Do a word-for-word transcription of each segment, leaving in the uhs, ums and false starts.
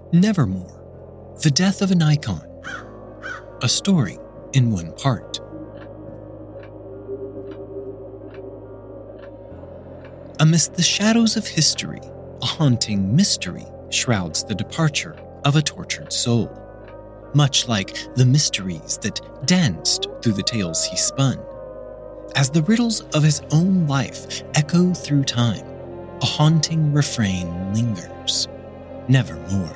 Nevermore, the death of an icon. A story in one part. Amidst the shadows of history, a haunting mystery shrouds the departure of a tortured soul, much like the mysteries that danced through the tales he spun. As the riddles of his own life echo through time, a haunting refrain lingers, nevermore.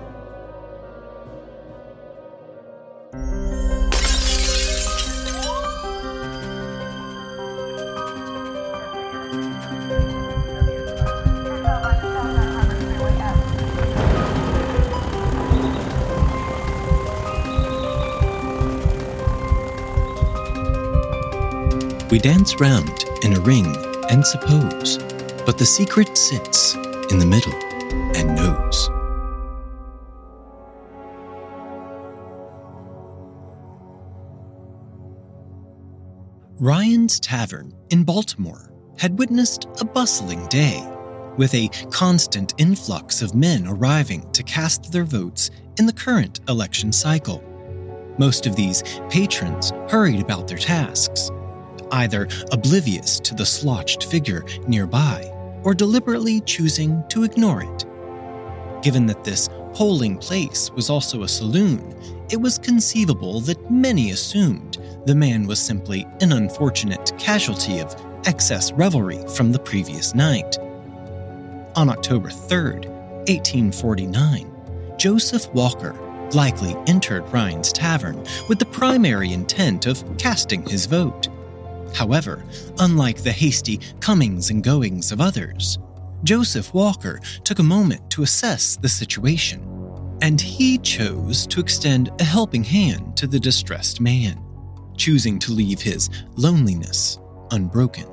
We dance round in a ring and suppose, but the secret sits in the middle and knows. Ryan's Tavern in Baltimore had witnessed a bustling day, with a constant influx of men arriving to cast their votes in the current election cycle. Most of these patrons hurried about their tasks, either oblivious to the slouched figure nearby or deliberately choosing to ignore it. Given that this polling place was also a saloon, it was conceivable that many assumed the man was simply an unfortunate casualty of excess revelry from the previous night. On October third, eighteen forty-nine, Joseph Walker likely entered Ryan's Tavern with the primary intent of casting his vote. However, unlike the hasty comings and goings of others, Joseph Walker took a moment to assess the situation, and he chose to extend a helping hand to the distressed man, choosing to leave his loneliness unbroken.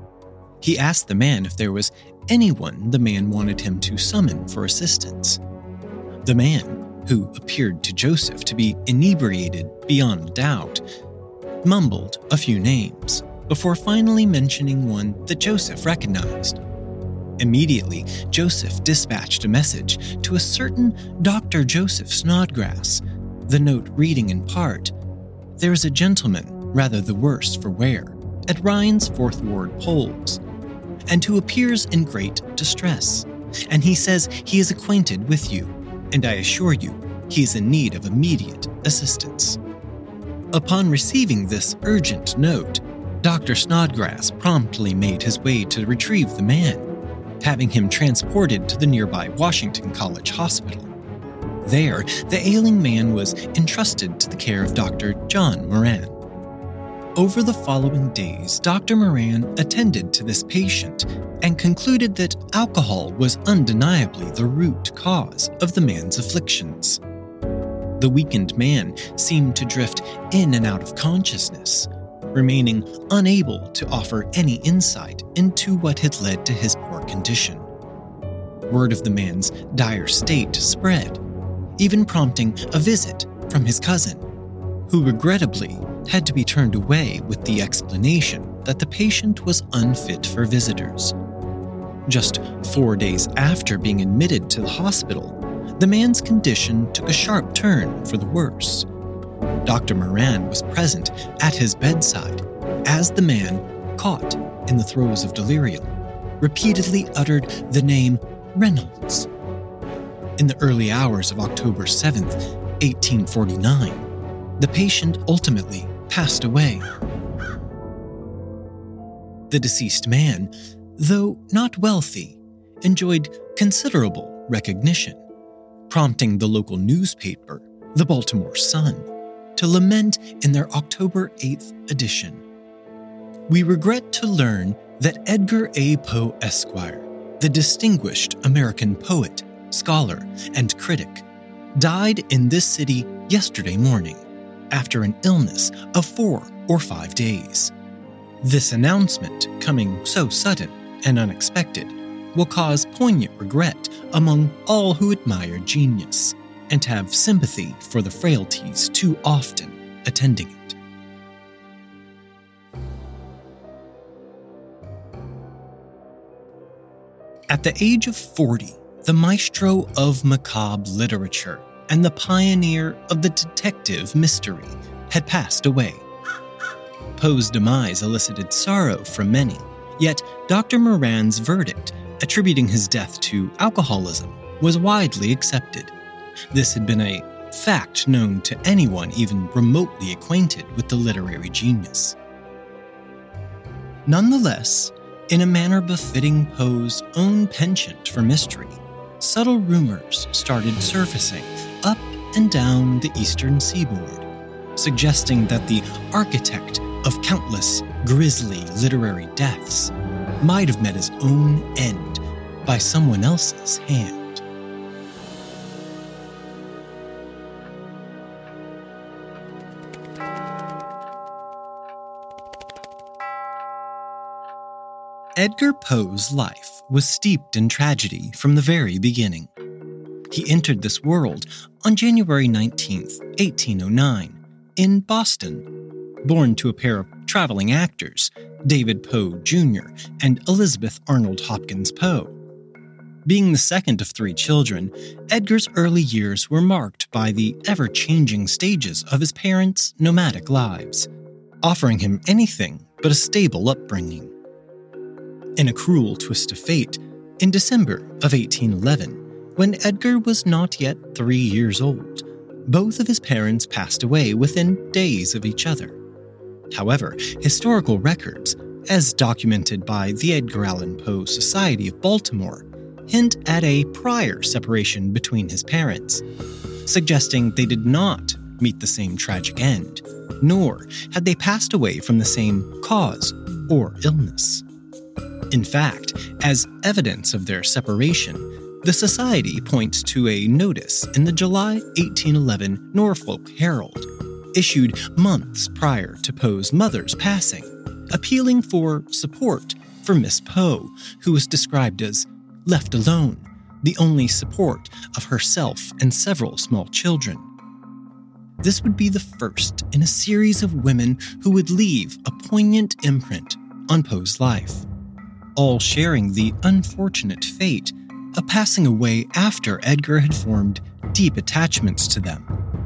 He asked the man if there was anyone the man wanted him to summon for assistance. The man, who appeared to Joseph to be inebriated beyond doubt, mumbled a few names before finally mentioning one that Joseph recognized. Immediately, Joseph dispatched a message to a certain Doctor Joseph Snodgrass, the note reading in part, "There is a gentleman, rather the worse for wear, at Ryan's Fourth Ward polls, and who appears in great distress, and he says he is acquainted with you, and I assure you he is in need of immediate assistance." Upon receiving this urgent note, Doctor Snodgrass promptly made his way to retrieve the man, having him transported to the nearby Washington College Hospital. There, the ailing man was entrusted to the care of Doctor John Moran. Over the following days, Doctor Moran attended to this patient and concluded that alcohol was undeniably the root cause of the man's afflictions. The weakened man seemed to drift in and out of consciousness, remaining unable to offer any insight into what had led to his poor condition. Word of the man's dire state spread, even prompting a visit from his cousin, who regrettably had to be turned away with the explanation that the patient was unfit for visitors. Just four days after being admitted to the hospital, the man's condition took a sharp turn for the worse. Doctor Moran was present at his bedside as the man, caught in the throes of delirium, repeatedly uttered the name Reynolds. In the early hours of October seventh, eighteen forty-nine, the patient ultimately passed away. The deceased man, though not wealthy, enjoyed considerable recognition, prompting the local newspaper, the Baltimore Sun, to lament in their October eighth edition. "We regret to learn that Edgar A. Poe Esquire, the distinguished American poet, scholar, and critic, died in this city yesterday morning after an illness of four or five days. This announcement, coming so sudden and unexpected, will cause poignant regret among all who admire genius and have sympathy for the frailties too often attending it." At the age of forty, the maestro of macabre literature and the pioneer of the detective mystery, had passed away. Poe's demise elicited sorrow from many, yet Doctor Moran's verdict, attributing his death to alcoholism, was widely accepted. This had been a fact known to anyone even remotely acquainted with the literary genius. Nonetheless, in a manner befitting Poe's own penchant for mystery, subtle rumors started surfacing up and down the eastern seaboard, suggesting that the architect of countless grisly literary deaths might have met his own end by someone else's hand. Edgar Poe's life was steeped in tragedy from the very beginning. He entered this world on January nineteenth, eighteen oh nine, in Boston, born to a pair of traveling actors, David Poe Junior and Elizabeth Arnold Hopkins Poe. Being the second of three children, Edgar's early years were marked by the ever-changing stages of his parents' nomadic lives, offering him anything but a stable upbringing. In a cruel twist of fate, in December of eighteen eleven, when Edgar was not yet three years old, both of his parents passed away within days of each other. However, historical records, as documented by the Edgar Allan Poe Society of Baltimore, hint at a prior separation between his parents, suggesting they did not meet the same tragic end, nor had they passed away from the same cause or illness. In fact, as evidence of their separation, the Society points to a notice in the July eighteen eleven Norfolk Herald, issued months prior to Poe's mother's passing, appealing for support for Miss Poe, who was described as left alone, the only support of herself and several small children. This would be the first in a series of women who would leave a poignant imprint on Poe's life, all sharing the unfortunate fate of passing away after Edgar had formed deep attachments to them.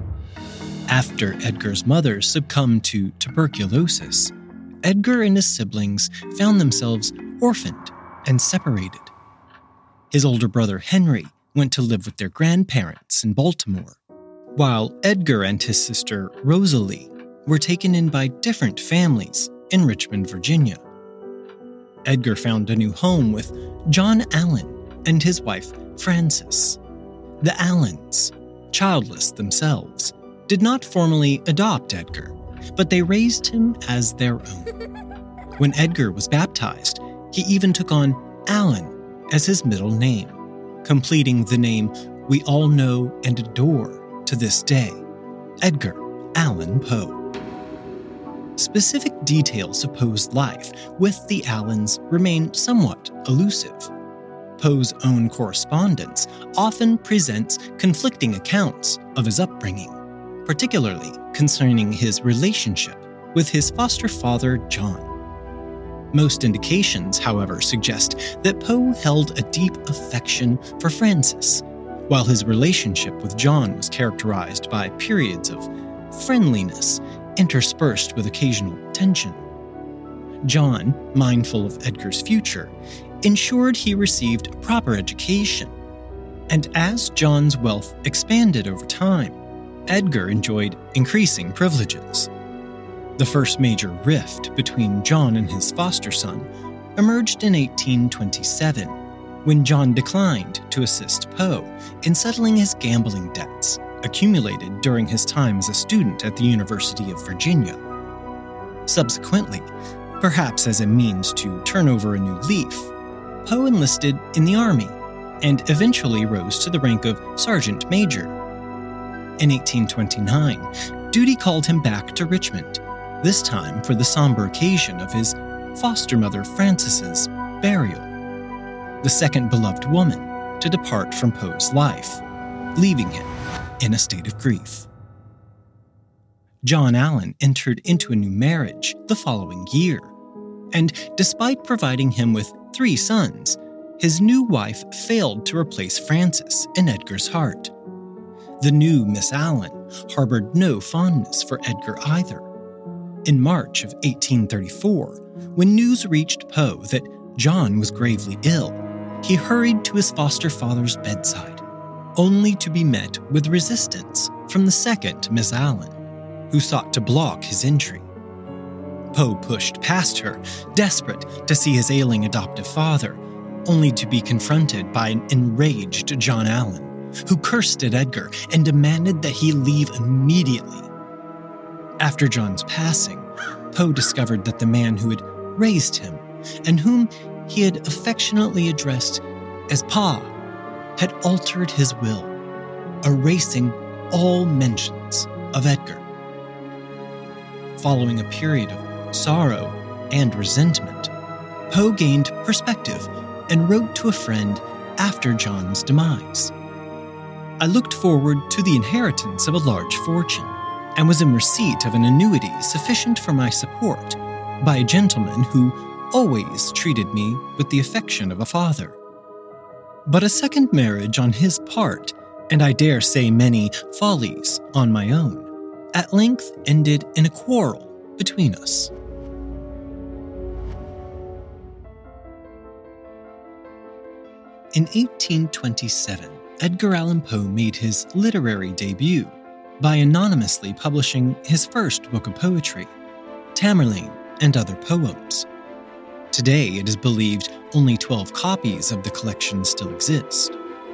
After Edgar's mother succumbed to tuberculosis, Edgar and his siblings found themselves orphaned and separated. His older brother Henry went to live with their grandparents in Baltimore, while Edgar and his sister Rosalie were taken in by different families in Richmond, Virginia. Edgar found a new home with John Allan and his wife Frances. The Allans, childless themselves, did not formally adopt Edgar, but they raised him as their own. When Edgar was baptized, he even took on Allan as his middle name, completing the name we all know and adore to this day, Edgar Allan Poe. Specific details of Poe's life with the Allans remain somewhat elusive. Poe's own correspondence often presents conflicting accounts of his upbringing, particularly concerning his relationship with his foster father, John. Most indications, however, suggest that Poe held a deep affection for Frances, while his relationship with John was characterized by periods of friendliness interspersed with occasional tension. John, mindful of Edgar's future, ensured he received a proper education, and as John's wealth expanded over time, Edgar enjoyed increasing privileges. The first major rift between John and his foster son emerged in eighteen twenty-seven, when John declined to assist Poe in settling his gambling debts accumulated during his time as a student at the University of Virginia. Subsequently, perhaps as a means to turn over a new leaf, Poe enlisted in the Army and eventually rose to the rank of Sergeant Major. In eighteen twenty-nine, duty called him back to Richmond, this time for the somber occasion of his foster mother Frances's burial, the second beloved woman to depart from Poe's life, leaving him in a state of grief. John Allan entered into a new marriage the following year, and despite providing him with three sons, his new wife failed to replace Frances in Edgar's heart. The new Miss Allen harbored no fondness for Edgar either. In March of eighteen thirty-four, when news reached Poe that John was gravely ill, he hurried to his foster father's bedside, only to be met with resistance from the second Miss Allen, who sought to block his entry. Poe pushed past her, desperate to see his ailing adoptive father, only to be confronted by an enraged John Allen, who cursed at Edgar and demanded that he leave immediately. After John's passing, Poe discovered that the man who had raised him, and whom he had affectionately addressed as Pa, had altered his will, erasing all mentions of Edgar. Following a period of sorrow and resentment, Poe gained perspective and wrote to a friend after John's demise. I looked forward to the inheritance of a large fortune, and was in receipt of an annuity sufficient for my support by a gentleman who always treated me with the affection of a father. But a second marriage on his part, and I dare say many follies on my own, at length ended in a quarrel between us. In eighteen twenty-seven, Edgar Allan Poe made his literary debut by anonymously publishing his first book of poetry, Tamerlane and Other Poems. Today, it is believed only twelve copies of the collection still exist.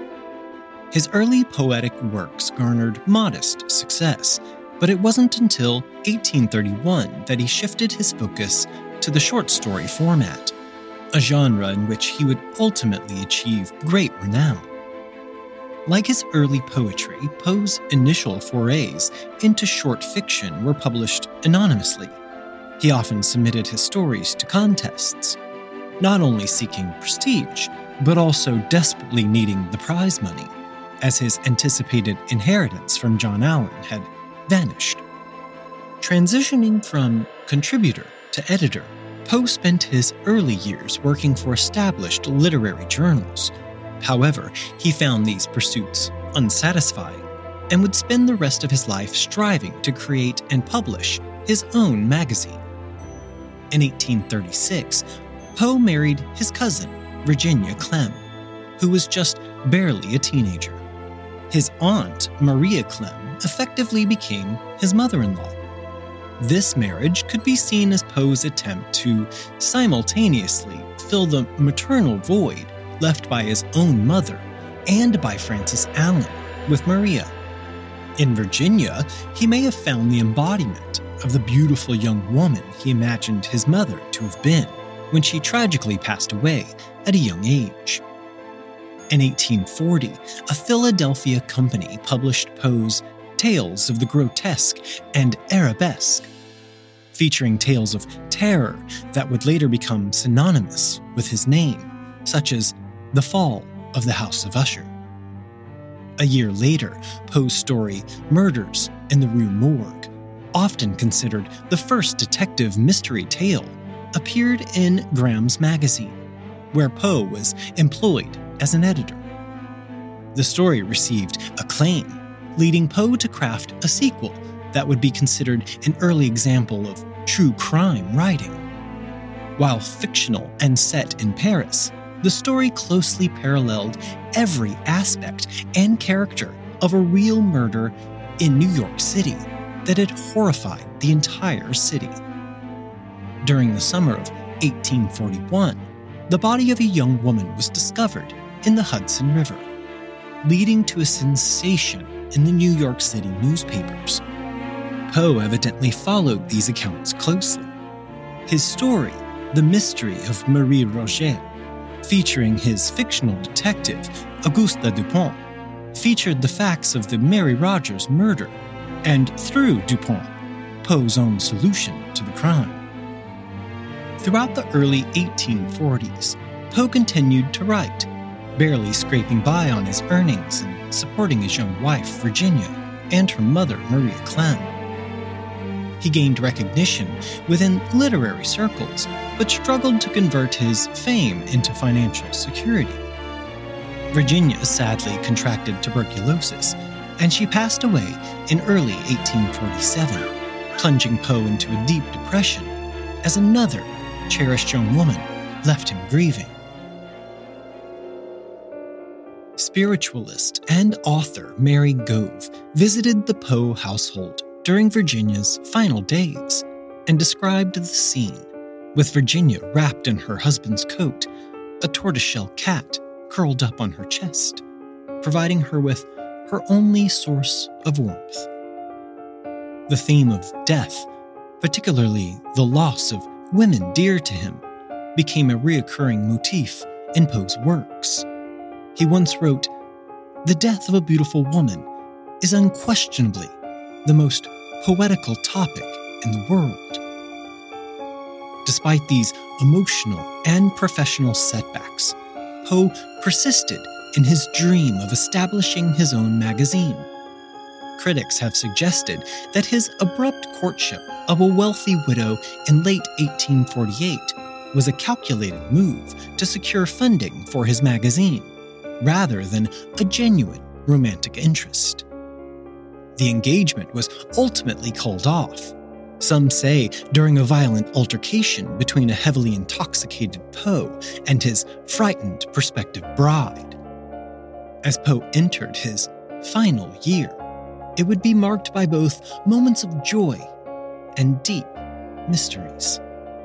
His early poetic works garnered modest success, but it wasn't until eighteen thirty-one that he shifted his focus to the short story format, a genre in which he would ultimately achieve great renown. Like his early poetry, Poe's initial forays into short fiction were published anonymously. He often submitted his stories to contests, not only seeking prestige, but also desperately needing the prize money, as his anticipated inheritance from John Allen had vanished. Transitioning from contributor to editor, Poe spent his early years working for established literary journals. However, he found these pursuits unsatisfying and would spend the rest of his life striving to create and publish his own magazine. In eighteen thirty-six, Poe married his cousin, Virginia Clemm, who was just barely a teenager. His aunt, Maria Clemm, effectively became his mother-in-law. This marriage could be seen as Poe's attempt to simultaneously fill the maternal void left by his own mother and by Frances Allen with Maria. In Virginia, he may have found the embodiment of the beautiful young woman he imagined his mother to have been when she tragically passed away at a young age. In eighteen forty, a Philadelphia company published Poe's Tales of the Grotesque and Arabesque, featuring tales of terror that would later become synonymous with his name, such as The Fall of the House of Usher. A year later, Poe's story Murders in the Rue Morgue, often considered the first detective mystery tale, appeared in Graham's Magazine, where Poe was employed as an editor. The story received acclaim, leading Poe to craft a sequel that would be considered an early example of true crime writing. While fictional and set in Paris, the story closely paralleled every aspect and character of a real murder in New York City that had horrified the entire city. During the summer of eighteen forty-one, the body of a young woman was discovered in the Hudson River, leading to a sensation in the New York City newspapers. Poe evidently followed these accounts closely. His story, The Mystery of Marie Roget, featuring his fictional detective, Auguste Dupont, featured the facts of the Mary Rogers murder and, through Dupont, Poe's own solution to the crime. Throughout the early eighteen forties, Poe continued to write, barely scraping by on his earnings and supporting his young wife, Virginia, and her mother, Maria Clemm. He gained recognition within literary circles, but struggled to convert his fame into financial security. Virginia sadly contracted tuberculosis, and she passed away in early eighteen forty-seven, plunging Poe into a deep depression as another cherished young woman left him grieving. Spiritualist and author Mary Gove visited the Poe household during Virginia's final days and described the scene, with Virginia wrapped in her husband's coat, a tortoiseshell cat curled up on her chest, providing her with her only source of warmth. The theme of death, particularly the loss of women dear to him, became a recurring motif in Poe's works. He once wrote, "The death of a beautiful woman is unquestionably the most poetical topic in the world." Despite these emotional and professional setbacks, Poe persisted in his dream of establishing his own magazine. Critics have suggested that his abrupt courtship of a wealthy widow in late eighteen forty-eight was a calculated move to secure funding for his magazine, rather than a genuine romantic interest. The engagement was ultimately called off, some say during a violent altercation between a heavily intoxicated Poe and his frightened prospective bride. As Poe entered his final year, it would be marked by both moments of joy and deep mysteries.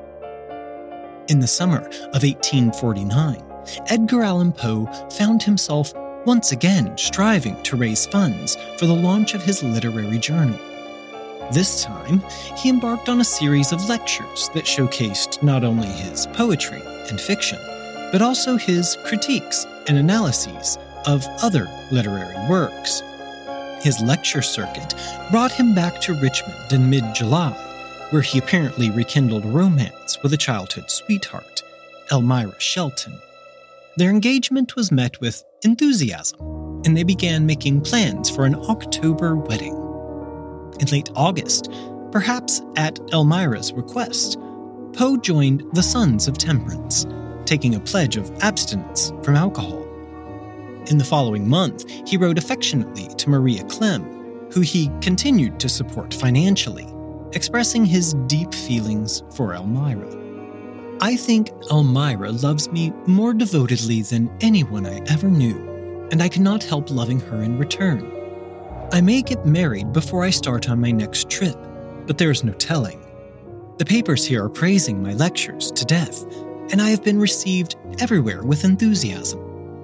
In the summer of eighteen forty-nine, Edgar Allan Poe found himself once again striving to raise funds for the launch of his literary journal. This time, he embarked on a series of lectures that showcased not only his poetry and fiction, but also his critiques and analyses of other literary works. His lecture circuit brought him back to Richmond in mid-July, where he apparently rekindled a romance with a childhood sweetheart, Elmira Shelton. Their engagement was met with enthusiasm, and they began making plans for an October wedding. In late August, perhaps at Elmira's request, Poe joined the Sons of Temperance, taking a pledge of abstinence from alcohol. In the following month, he wrote affectionately to Maria Clemm, who he continued to support financially, expressing his deep feelings for Elmira. "I think Elmira loves me more devotedly than anyone I ever knew, and I cannot help loving her in return. I may get married before I start on my next trip, but there is no telling. The papers here are praising my lectures to death, and I have been received everywhere with enthusiasm."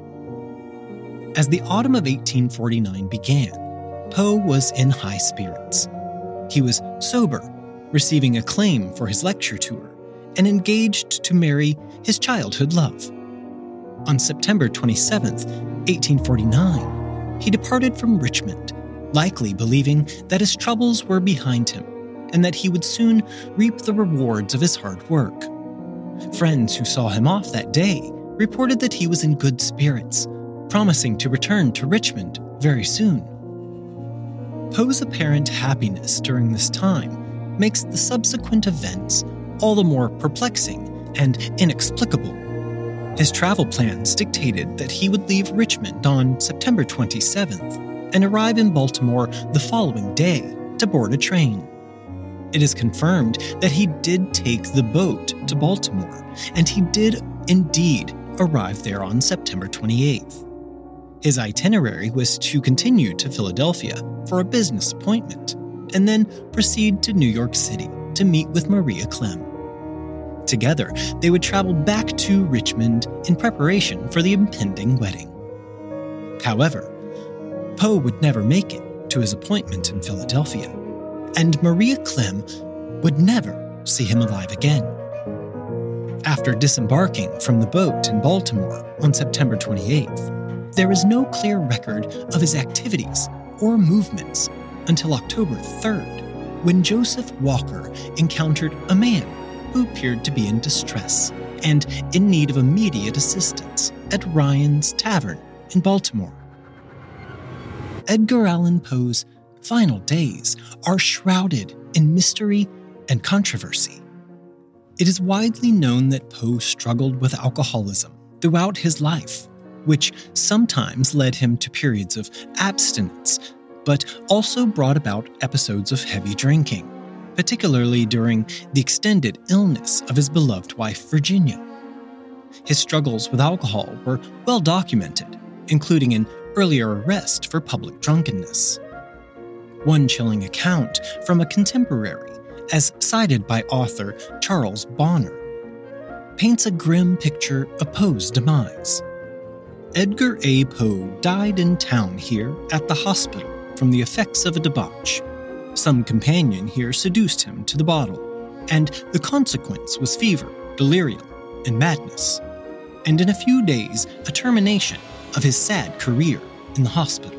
As the autumn of eighteen forty-nine began, Poe was in high spirits. He was sober, receiving acclaim for his lecture tour, and engaged to marry his childhood love. On September twenty-seventh, eighteen forty-nine, he departed from Richmond, likely believing that his troubles were behind him and that he would soon reap the rewards of his hard work. Friends who saw him off that day reported that he was in good spirits, promising to return to Richmond very soon. Poe's apparent happiness during this time makes the subsequent events all the more perplexing and inexplicable. His travel plans dictated that he would leave Richmond on September twenty-seventh and arrive in Baltimore the following day to board a train. It is confirmed that he did take the boat to Baltimore, and he did indeed arrive there on September twenty-eighth. His itinerary was to continue to Philadelphia for a business appointment, and then proceed to New York City to meet with Maria Clemm. Together, they would travel back to Richmond in preparation for the impending wedding. However, Poe would never make it to his appointment in Philadelphia, and Maria Clemm would never see him alive again. After disembarking from the boat in Baltimore on September twenty-eighth, there is no clear record of his activities or movements until October third, when Joseph Walker encountered a man who appeared to be in distress and in need of immediate assistance at Ryan's Tavern in Baltimore. Edgar Allan Poe's final days are shrouded in mystery and controversy. It is widely known that Poe struggled with alcoholism throughout his life, which sometimes led him to periods of abstinence, but also brought about episodes of heavy drinking, particularly during the extended illness of his beloved wife, Virginia. His struggles with alcohol were well documented, including an earlier arrest for public drunkenness. One chilling account from a contemporary, as cited by author Charles Bonner, paints a grim picture of Poe's demise. Edgar A. Poe died in town here at the hospital from the effects of a debauch. Some companion here seduced him to the bottle, and the consequence was fever, delirium, and madness, and in a few days a termination of his sad career in the hospital.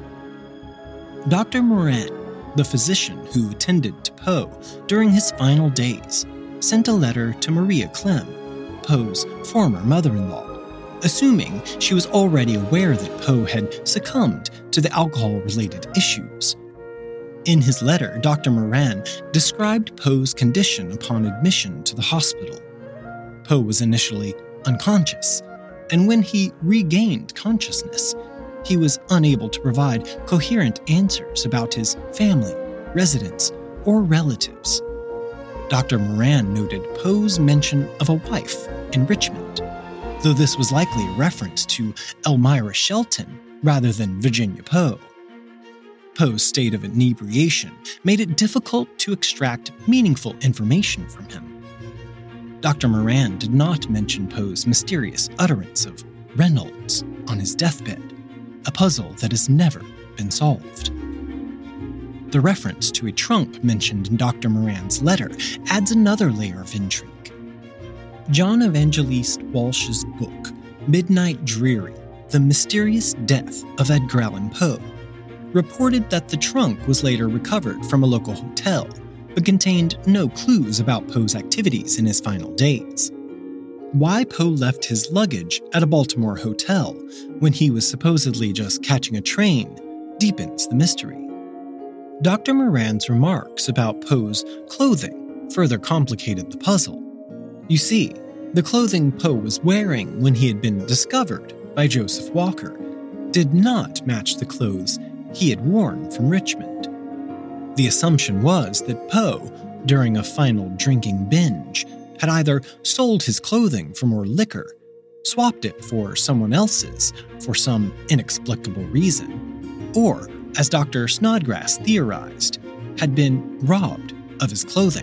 Doctor Moran, the physician who attended to Poe during his final days, sent a letter to Maria Clem, Poe's former mother-in-law, assuming she was already aware that Poe had succumbed to the alcohol-related issues. In his letter, Doctor Moran described Poe's condition upon admission to the hospital. Poe was initially unconscious, and when he regained consciousness, he was unable to provide coherent answers about his family, residents, or relatives. Doctor Moran noted Poe's mention of a wife in Richmond, though this was likely a reference to Elmira Shelton rather than Virginia Poe. Poe's state of inebriation made it difficult to extract meaningful information from him. Doctor Moran did not mention Poe's mysterious utterance of Reynolds on his deathbed, a puzzle that has never been solved. The reference to a trunk mentioned in Doctor Moran's letter adds another layer of intrigue. John Evangelist Walsh's book, Midnight Dreary: The Mysterious Death of Edgar Allan Poe, reported that the trunk was later recovered from a local hotel, but contained no clues about Poe's activities in his final days. Why Poe left his luggage at a Baltimore hotel when he was supposedly just catching a train deepens the mystery. Doctor Moran's remarks about Poe's clothing further complicated the puzzle. You see, the clothing Poe was wearing when he had been discovered by Joseph Walker did not match the clothes he had worn from Richmond. The assumption was that Poe, during a final drinking binge, had either sold his clothing for more liquor, swapped it for someone else's for some inexplicable reason, or, as Doctor Snodgrass theorized, had been robbed of his clothing.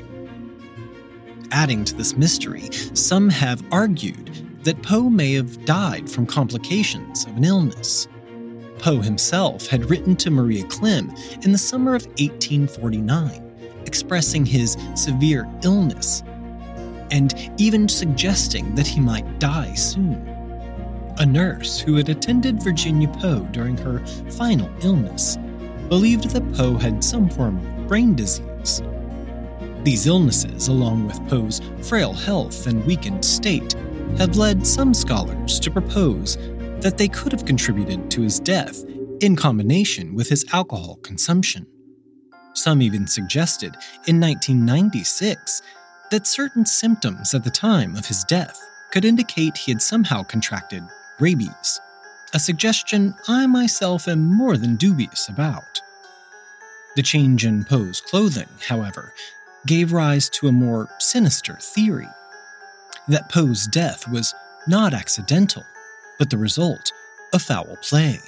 Adding to this mystery, some have argued that Poe may have died from complications of an illness. Poe himself had written to Maria Clem in the summer of eighteen forty-nine, expressing his severe illness, and even suggesting that he might die soon. A nurse who had attended Virginia Poe during her final illness believed that Poe had some form of brain disease. These illnesses, along with Poe's frail health and weakened state, have led some scholars to propose that they could have contributed to his death in combination with his alcohol consumption. Some even suggested in nineteen ninety-six that certain symptoms at the time of his death could indicate he had somehow contracted rabies, a suggestion I myself am more than dubious about. The change in Poe's clothing, however, gave rise to a more sinister theory, that Poe's death was not accidental, but the result of foul play.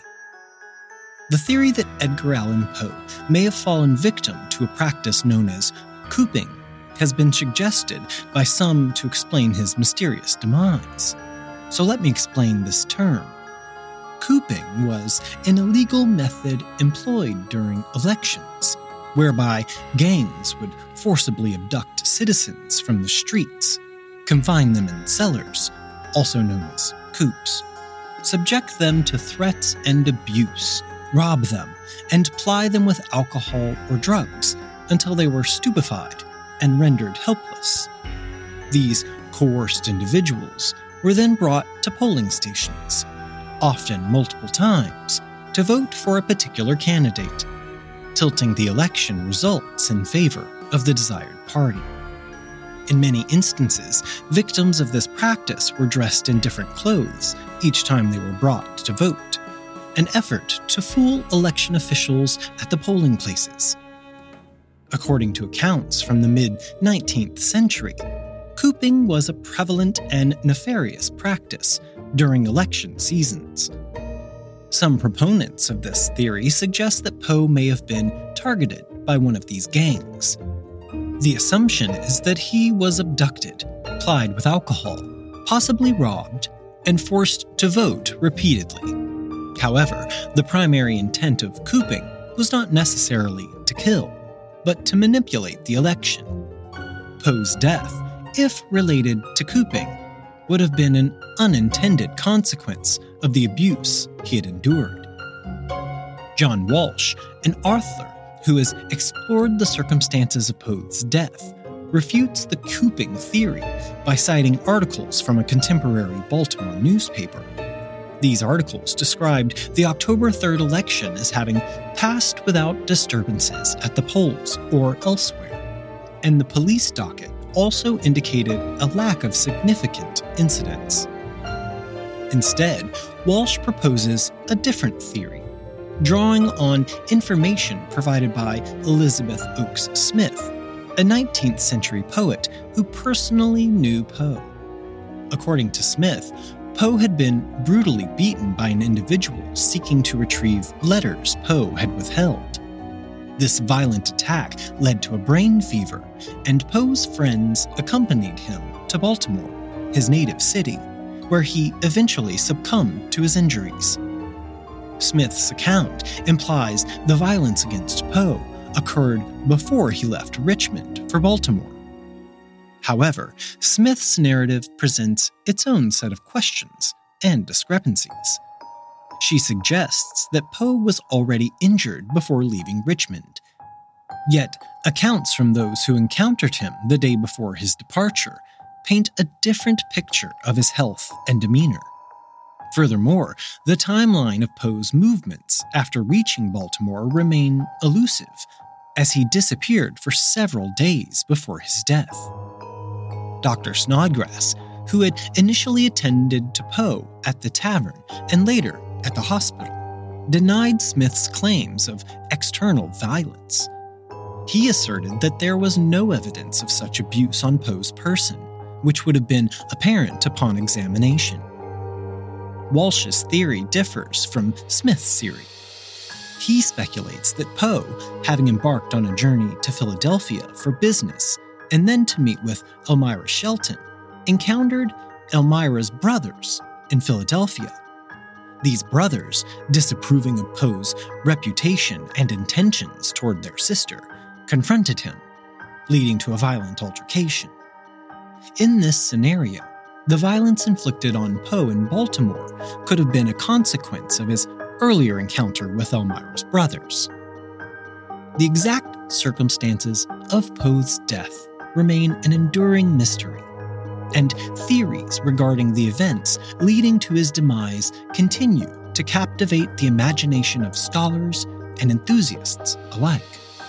The theory that Edgar Allan Poe may have fallen victim to a practice known as cooping has been suggested by some to explain his mysterious demise. So let me explain this term. Cooping was an illegal method employed during elections, whereby gangs would forcibly abduct citizens from the streets, confine them in cellars, also known as coops, subject them to threats and abuse, rob them, and ply them with alcohol or drugs until they were stupefied and rendered helpless. These coerced individuals were then brought to polling stations, often multiple times, to vote for a particular candidate, tilting the election results in favor of the desired party. In many instances, victims of this practice were dressed in different clothes each time they were brought to vote, an effort to fool election officials at the polling places. According to accounts from the mid-nineteenth century, cooping was a prevalent and nefarious practice during election seasons. Some proponents of this theory suggest that Poe may have been targeted by one of these gangs. The assumption is that he was abducted, plied with alcohol, possibly robbed, and forced to vote repeatedly. However, the primary intent of cooping was not necessarily to kill, but to manipulate the election. Poe's death, if related to cooping, would have been an unintended consequence of the abuse he had endured. John Walsh, an author who has explored the circumstances of Poe's death, refutes the cooping theory by citing articles from a contemporary Baltimore newspaper. These articles described the October third election as having passed without disturbances at the polls or elsewhere, and the police docket also indicated a lack of significant incidents. Instead, Walsh proposes a different theory, drawing on information provided by Elizabeth Oakes Smith, a nineteenth century poet who personally knew Poe. According to Smith, Poe had been brutally beaten by an individual seeking to retrieve letters Poe had withheld. This violent attack led to a brain fever, and Poe's friends accompanied him to Baltimore, his native city, where he eventually succumbed to his injuries. Smith's account implies the violence against Poe occurred before he left Richmond for Baltimore. However, Smith's narrative presents its own set of questions and discrepancies. She suggests that Poe was already injured before leaving Richmond. Yet, accounts from those who encountered him the day before his departure paint a different picture of his health and demeanor. Furthermore, the timeline of Poe's movements after reaching Baltimore remain elusive, as he disappeared for several days before his death. Doctor Snodgrass, who had initially attended to Poe at the tavern and later at the hospital, denied Smith's claims of external violence. He asserted that there was no evidence of such abuse on Poe's person, which would have been apparent upon examination. Walsh's theory differs from Smith's theory. He speculates that Poe, having embarked on a journey to Philadelphia for business and then to meet with Elmira Shelton, encountered Elmira's brothers in Philadelphia. These brothers, disapproving of Poe's reputation and intentions toward their sister, confronted him, leading to a violent altercation. In this scenario, the violence inflicted on Poe in Baltimore could have been a consequence of his earlier encounter with Elmira's brothers. The exact circumstances of Poe's death remain an enduring mystery, and theories regarding the events leading to his demise continue to captivate the imagination of scholars and enthusiasts alike.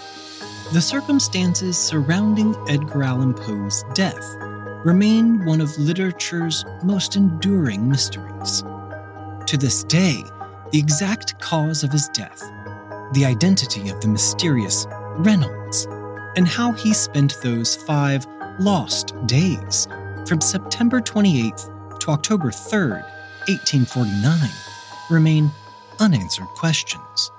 The circumstances surrounding Edgar Allan Poe's death remain one of literature's most enduring mysteries. To this day, the exact cause of his death, the identity of the mysterious Reynolds, and how he spent those five lost days from September twenty-eighth to October third, eighteen forty-nine, remain unanswered questions.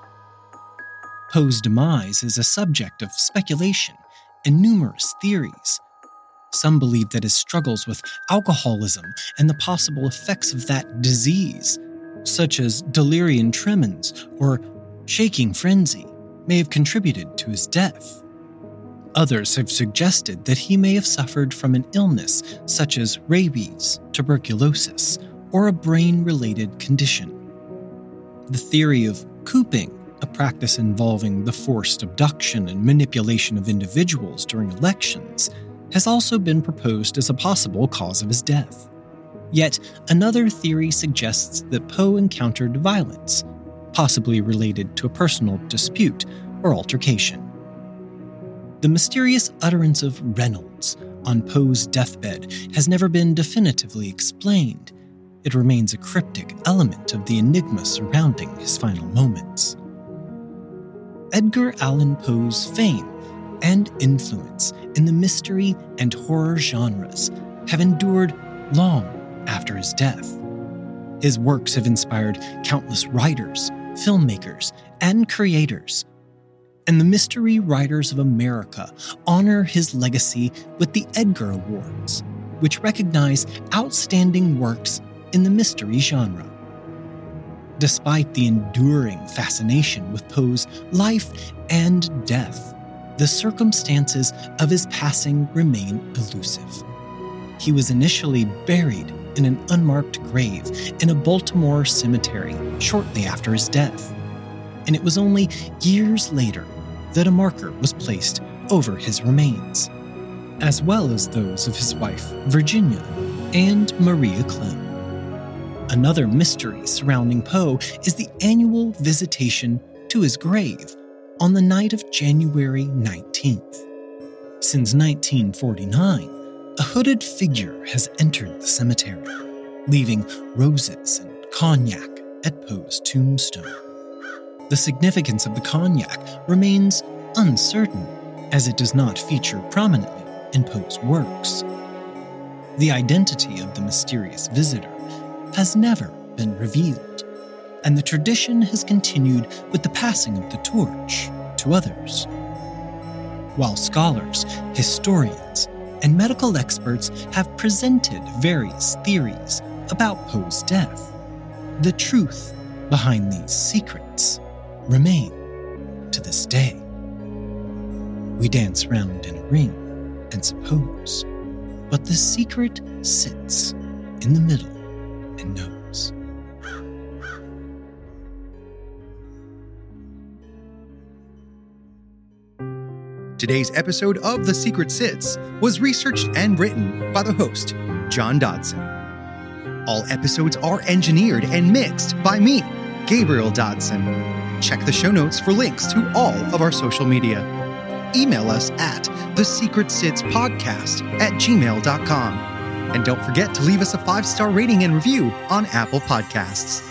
Poe's demise is a subject of speculation and numerous theories. Some believe that his struggles with alcoholism and the possible effects of that disease, such as delirium tremens or shaking frenzy, may have contributed to his death. Others have suggested that he may have suffered from an illness such as rabies, tuberculosis, or a brain-related condition. The theory of cooping, a practice involving the forced abduction and manipulation of individuals during elections, has also been proposed as a possible cause of his death. Yet another theory suggests that Poe encountered violence, possibly related to a personal dispute or altercation. The mysterious utterance of Reynolds, on Poe's deathbed has never been definitively explained. It remains a cryptic element of the enigma surrounding his final moments. Edgar Allan Poe's fame and influence in the mystery and horror genres have endured long after his death. His works have inspired countless writers, filmmakers, and creators. And the Mystery Writers of America honor his legacy with the Edgar Awards, which recognize outstanding works in the mystery genre. Despite the enduring fascination with Poe's life and death, the circumstances of his passing remain elusive. He was initially buried in an unmarked grave in a Baltimore cemetery shortly after his death, and it was only years later that a marker was placed over his remains, as well as those of his wife, Virginia, and Maria Clem. Another mystery surrounding Poe is the annual visitation to his grave on the night of January nineteenth. Since nineteen forty-nine, a hooded figure has entered the cemetery, leaving roses and cognac at Poe's tombstone. The significance of the cognac remains uncertain, as it does not feature prominently in Poe's works. The identity of the mysterious visitor has never been revealed, and the tradition has continued with the passing of the torch to others. While scholars, historians, and medical experts have presented various theories about Poe's death, the truth behind these secrets remain to this day. We dance round in a ring and suppose, but the secret sits in the middle and knows. Today's episode of The Secret Sits was researched and written by the host, John Dodson. All episodes are engineered and mixed by me, Gabriel Dodson. Check the show notes for links to all of our social media. Email us at the secret sits podcast at gmail dot com. And don't forget to leave us a five-star rating and review on Apple Podcasts.